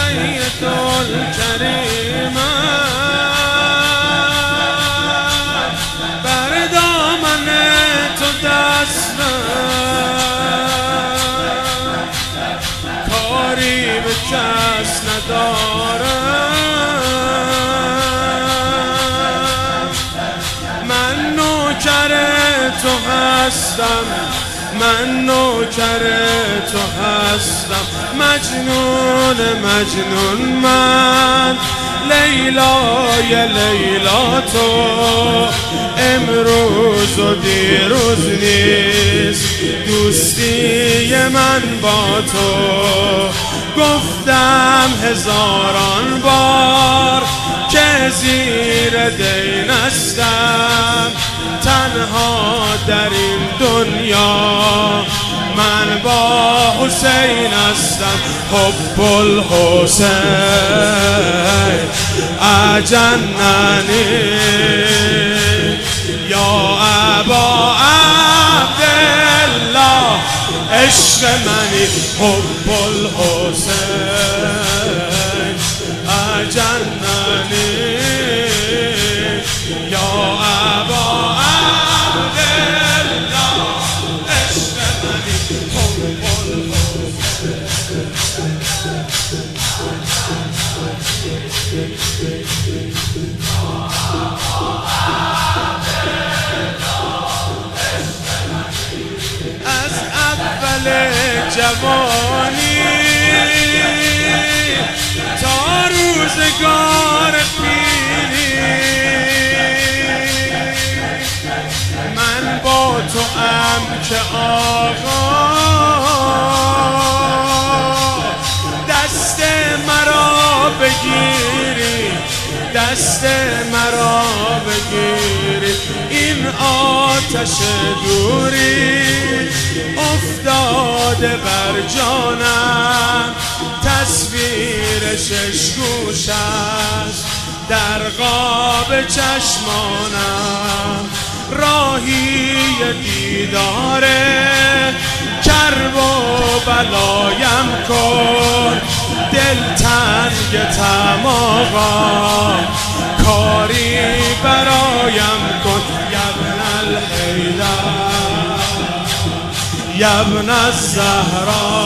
سید الکریم بر دامن تو دستم کاری به کس ندارم من نوکر تو هستم من نوکر تو هستم مجنون من لیلای لیلا تو امروز و دیروز نیست دوستی من با تو گفتم هزاران بار که زیر دینستم تنها در این دنیا من با حسین هستم حب الحسین اجننی یا ابا عبدالله عشق منی حب الحسین اجننی یا ابا از اول جوانی تا روزگار پیری من با تو ام که آقا دست مرا بگیری دست مرا بگیری این آتش دوری افتاده بر جانم تصویر شش گوش است در قاب چشمانم راهی دیدار کرب و بلایم کن دل تنگ تماغم کاری برایم کن یبن الحیدر یبن الزهرا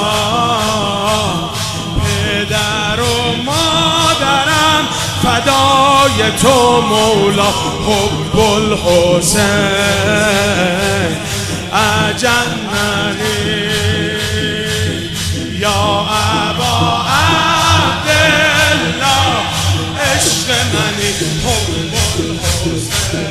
پدر و مادرم فدای تو مولا حب الحسین اجننی یا ابا عبدالله عشق منی حب الحسین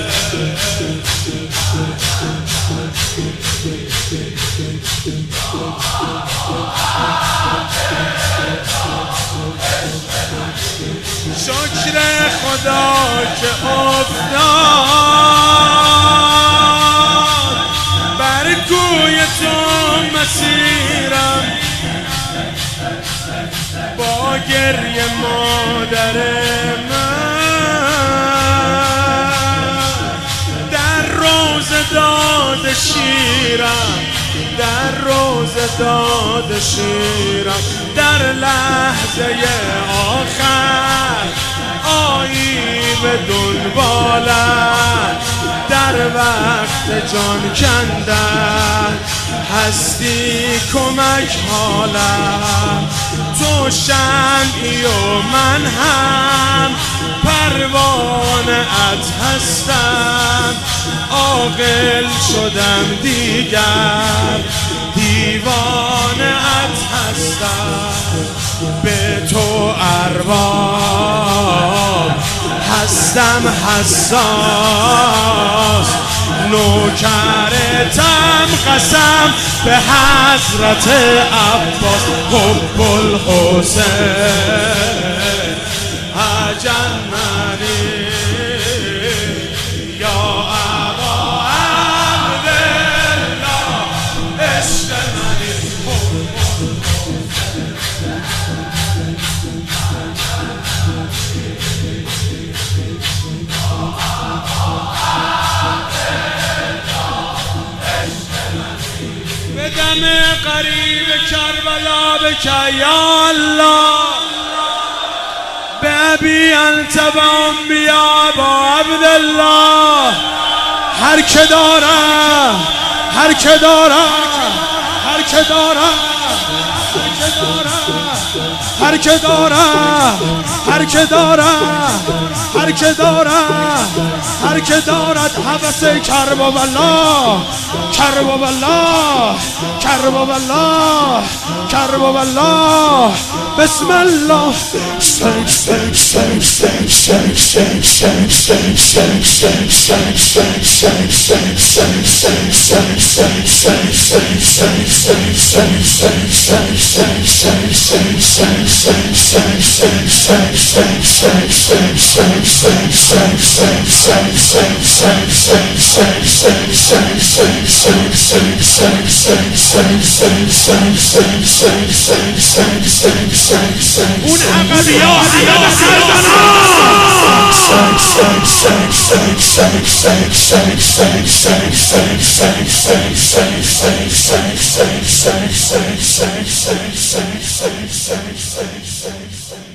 شکر خدا که افتاد بر کوی تو مسیرم با گریه مادر من در روزه داد شیرم در روزه داد شیرم در لحظه آخر آیی به دنبالت در وقت جان کندن هستی کمک حالم تو شمعی و من هم پروانه ات هستم عاقل شدم دیگر دیوانه ات هستم به تو ارباب هستم حساس نوکرتم قسم به حضرت عباس حب الحسین اجننی یا ابا عبدالله عشق منی حب به دم قریب کربلا بك يا الله بأبي أنت وأمي يا أبا عبد الله هر که داره هر که داره هر که داره هر که داره هر که داره هر که داره هر که دارد حوث کرب والله کرب والله کرب والله کرب والله بسم الله اون عقبی ها همه سردنا